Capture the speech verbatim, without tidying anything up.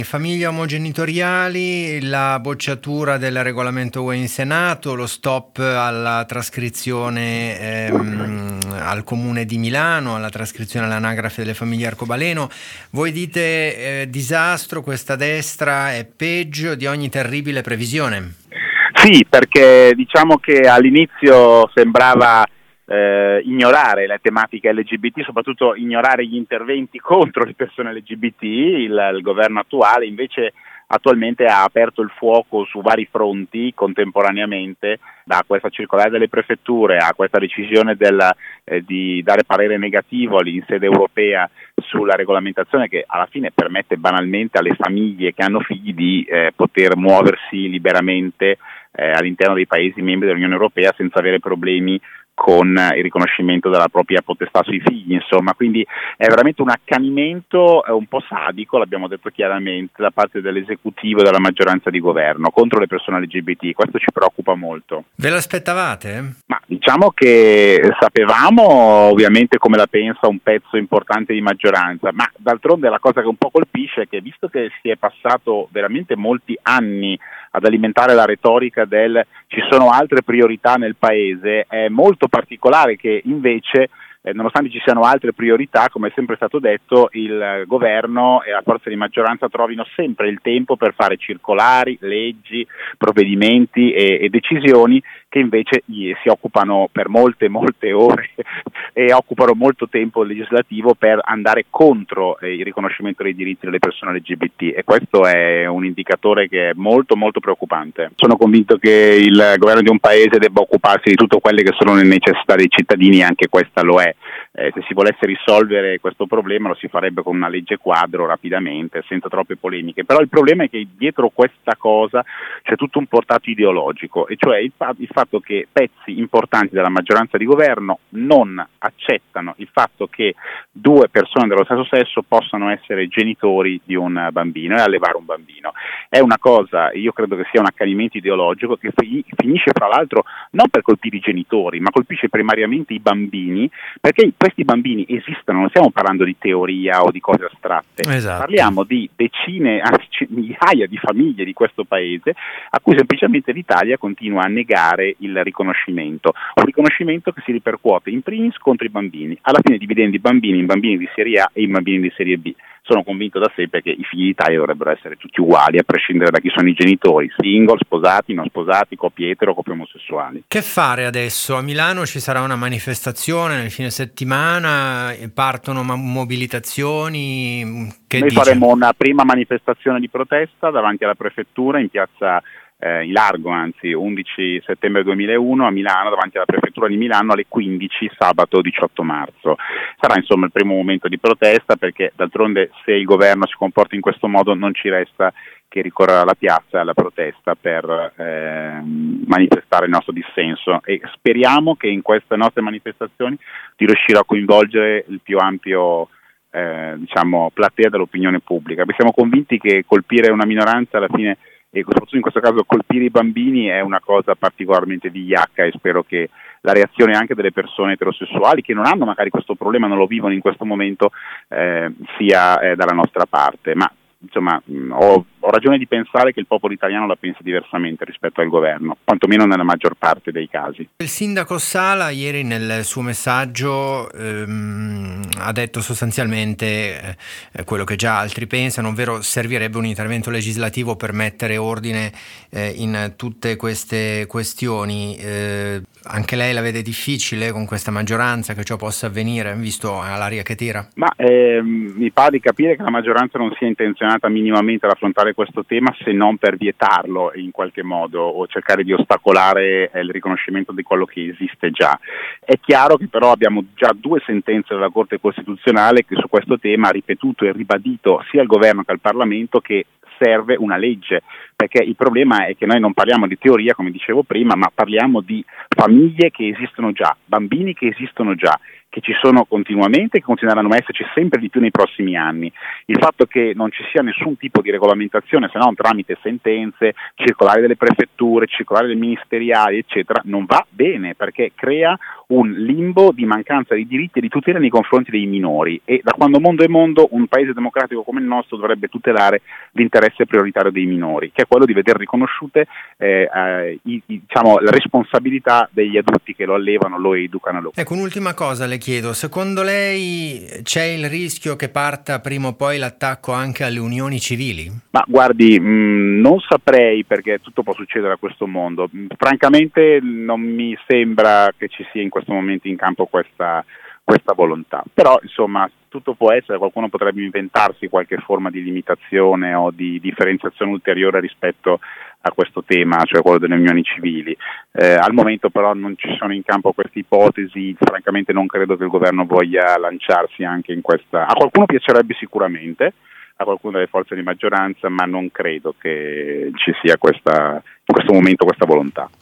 Famiglie omogenitoriali, la bocciatura del regolamento U E in Senato, lo stop alla trascrizione ehm, al Comune di Milano, alla trascrizione all'anagrafe delle famiglie arcobaleno. Voi dite eh, disastro, questa destra è peggio di ogni terribile previsione. Sì, perché diciamo che all'inizio sembrava eh, ignorare le tematiche L G B T, soprattutto ignorare gli interventi contro le persone L G B T. Il, il governo attuale invece attualmente ha aperto il fuoco su vari fronti contemporaneamente, da questa circolare delle prefetture a questa decisione del, eh, di dare parere negativo in sede europea sulla regolamentazione che alla fine permette banalmente alle famiglie che hanno figli di eh, poter muoversi liberamente eh, all'interno dei Paesi membri dell'Unione Europea senza avere problemi con il riconoscimento della propria potestà sui figli, insomma, quindi è veramente un accanimento un po' sadico, l'abbiamo detto chiaramente, da parte dell'esecutivo e della maggioranza di governo contro le persone L G B T. Questo ci preoccupa molto. Ve l'aspettavate? Ma diciamo che sapevamo ovviamente come la pensa un pezzo importante di maggioranza, ma d'altronde la cosa che un po' colpisce è che, visto che si è passato veramente molti anni ad alimentare la retorica del ci sono altre priorità nel paese, è molto particolare che invece, eh, nonostante ci siano altre priorità, come è sempre stato detto, il governo e la forza di maggioranza trovino sempre il tempo per fare circolari, leggi, provvedimenti e, e decisioni che invece si occupano per molte molte ore e occupano molto tempo legislativo per andare contro eh, il riconoscimento dei diritti delle persone L G B T, e questo è un indicatore che è molto molto preoccupante. Sono convinto che il governo di un paese debba occuparsi di tutte quelle che sono le necessità dei cittadini, e anche questa lo è. Eh, se si volesse risolvere questo problema lo si farebbe con una legge quadro rapidamente, senza troppe polemiche, però il problema è che dietro questa cosa c'è tutto un portato ideologico, e cioè il, fa- il fatto che pezzi importanti della maggioranza di governo non accettano il fatto che due persone dello stesso sesso possano essere genitori di un bambino e allevare un bambino. È una cosa, io credo che sia un accanimento ideologico che fi- finisce fra l'altro non per colpire i genitori, ma colpisce primariamente i bambini, perché questi bambini esistono, non stiamo parlando di teoria o di cose astratte, Esatto. Parliamo di decine, anzi migliaia di famiglie di questo paese a cui semplicemente l'Italia continua a negare il riconoscimento, un riconoscimento che si ripercuote in primis contro i bambini, alla fine dividendo i bambini in bambini di serie A e in bambini di serie B. Sono convinto da sempre che i figli d'Italia dovrebbero essere tutti uguali, a prescindere da chi sono i genitori, single, sposati, non sposati, coppie etero, coppie omosessuali. Che fare adesso? A Milano ci sarà una manifestazione nel fine settimana, partono ma- mobilitazioni, che Noi dice? faremo una prima manifestazione di protesta davanti alla prefettura in piazza eh, in largo, anzi undici settembre duemilauno a Milano, davanti alla prefettura di Milano alle quindici, sabato diciotto marzo. Sarà insomma il primo momento di protesta, perché d'altronde se il governo si comporta in questo modo non ci resta che ricorrere alla piazza e alla protesta per eh, manifestare il nostro dissenso, e speriamo che in queste nostre manifestazioni di riuscire a coinvolgere il più ampio eh, diciamo platea dell'opinione pubblica. Siamo convinti che colpire una minoranza alla fine, e soprattutto in questo caso colpire i bambini, è una cosa particolarmente vigliacca, e spero che la reazione anche delle persone eterosessuali che non hanno magari questo problema, non lo vivono in questo momento, eh, sia eh, dalla nostra parte. Ma insomma mh, ho, ho ragione di pensare che il popolo italiano la pensa diversamente rispetto al governo, quantomeno nella maggior parte dei casi. Il sindaco Sala ieri nel suo messaggio ehm, ha detto sostanzialmente eh, quello che già altri pensano, ovvero servirebbe un intervento legislativo per mettere ordine eh, in tutte queste questioni. Eh, anche lei la vede difficile con questa maggioranza che ciò possa avvenire, visto l'aria che tira? Ma ehm, mi pare di capire che la maggioranza non sia intenzionata minimamente ad affrontare questo tema, se non per vietarlo in qualche modo o cercare di ostacolare eh, il riconoscimento di quello che esiste già. È chiaro che però abbiamo già due sentenze della Corte Costituzionale che su questo tema ha ripetuto e ribadito sia al governo che al Parlamento che serve una legge, perché il problema è che noi non parliamo di teoria, come dicevo prima, ma parliamo di famiglie che esistono già, bambini che esistono già, che ci sono continuamente e che continueranno a esserci sempre di più nei prossimi anni. Il fatto che non ci sia nessun tipo di regolamentazione, se non tramite sentenze, circolari delle prefetture, circolari dei ministeriali, eccetera, non va bene, perché crea un limbo di mancanza di diritti e di tutela nei confronti dei minori, e da quando mondo è mondo un paese democratico come il nostro dovrebbe tutelare l'interesse prioritario dei minori, che è quello di veder riconosciute eh, eh, i, i, diciamo, la responsabilità degli adulti che lo allevano, lo educano. Lo... Ecco, un'ultima cosa le chiedo, secondo lei c'è il rischio che parta prima o poi l'attacco anche alle unioni civili? Ma guardi, mh, non saprei, perché tutto può succedere a questo mondo. Francamente non mi sembra che ci sia in questo momento in campo questa, questa volontà, però insomma tutto può essere, qualcuno potrebbe inventarsi qualche forma di limitazione o di differenziazione ulteriore rispetto a questo tema, cioè quello delle unioni civili. Eh, al momento però non ci sono in campo queste ipotesi, francamente non credo che il governo voglia lanciarsi anche in questa. A qualcuno piacerebbe sicuramente, a qualcuno delle forze di maggioranza, ma non credo che ci sia questa, in questo momento questa volontà.